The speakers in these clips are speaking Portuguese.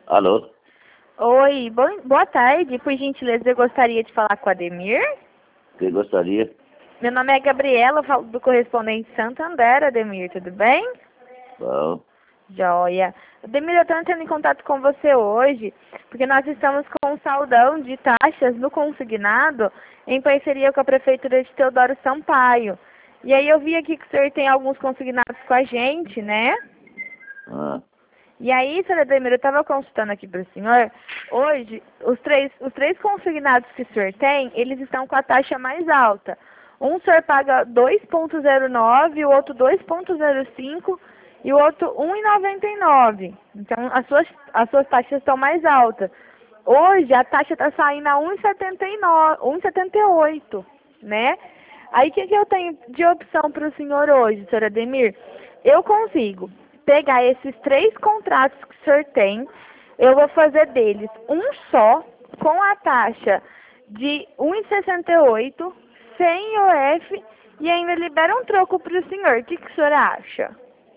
Alô? Oi, boa tarde. Por gentileza, eu gostaria de falar com o Ademir. Quem gostaria? Meu nome é Gabriela, eu falo do correspondente Santander, Ademir, tudo bem? Bom. Joia. Ademir, eu estou entrando em contato com você hoje, porque nós estamos com um saldão de taxas no consignado, em parceria com a Prefeitura de Teodoro Sampaio. E aí eu vi aqui que o senhor tem alguns consignados com a gente, né? Ah, E aí, senhor Ademir, eu estava consultando aqui para o senhor, hoje, os três consignados que o senhor tem, eles estão com a taxa mais alta. Um o senhor paga 2,09, o outro 2,05 e o outro 1,99. Então, as suas taxas estão mais altas. Hoje, a taxa está saindo a 1,78, né? Aí, o que eu tenho de opção para o senhor hoje, senhor Ademir? Eu consigo pegar esses 3 contratos que o senhor tem, eu vou fazer deles um só, com a taxa de 1,68, sem IOF, e ainda libera um troco para o senhor. O que o senhor acha?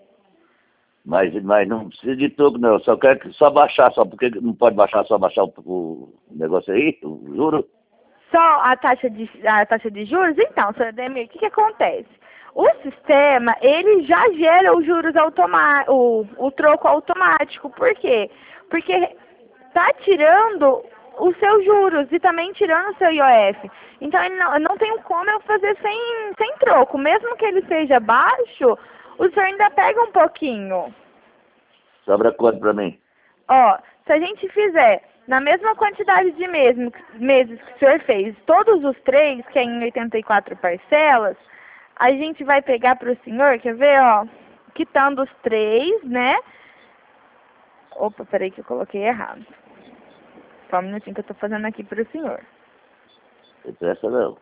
mas não precisa de troco, não. Eu só quero só baixar, só porque não pode baixar, só baixar o negócio aí, o juro. Só a taxa de juros? Então, senhor Ademir, o que acontece? O sistema, ele já gera os juros o troco automático. Por quê? Porque está tirando os seus juros e também tirando o seu IOF. Então, ele não tem como eu fazer sem troco. Mesmo que ele seja baixo, o senhor ainda pega um pouquinho. Sobra quanto pra mim? Ó, se a gente fizer na mesma quantidade de meses que o senhor fez, todos os 3, que é em 84 parcelas, a gente vai pegar para o senhor, quer ver, ó, quitando os 3, né? Opa, peraí que eu coloquei errado. Só um minutinho que eu tô fazendo aqui para o senhor. Não presta não.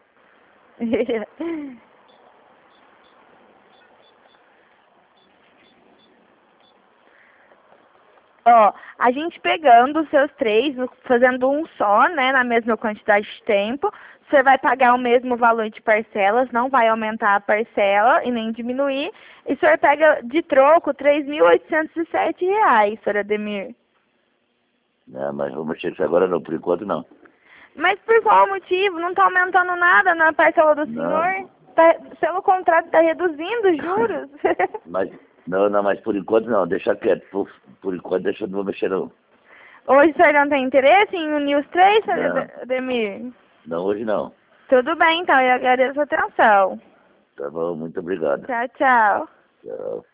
Ó, a gente pegando os seus 3, fazendo um só, né, na mesma quantidade de tempo, você vai pagar o mesmo valor de parcelas, não vai aumentar a parcela e nem diminuir, e o senhor pega de troco R$ 3.807, senhor Ademir. Não, mas vou mexer com isso agora não, por enquanto não. Mas por qual motivo? Não está aumentando nada na parcela do Não, senhor? Pelo contrário, está reduzindo os juros. mas, mas por enquanto não, deixa quieto. Por enquanto deixa, não vou mexer não. Hoje o senhor não tem interesse em unir os 3, senhor Não, Ademir? não hoje não. Tudo bem, então, eu agradeço a atenção. Tá bom, muito obrigado. Tchau, tchau. Tchau.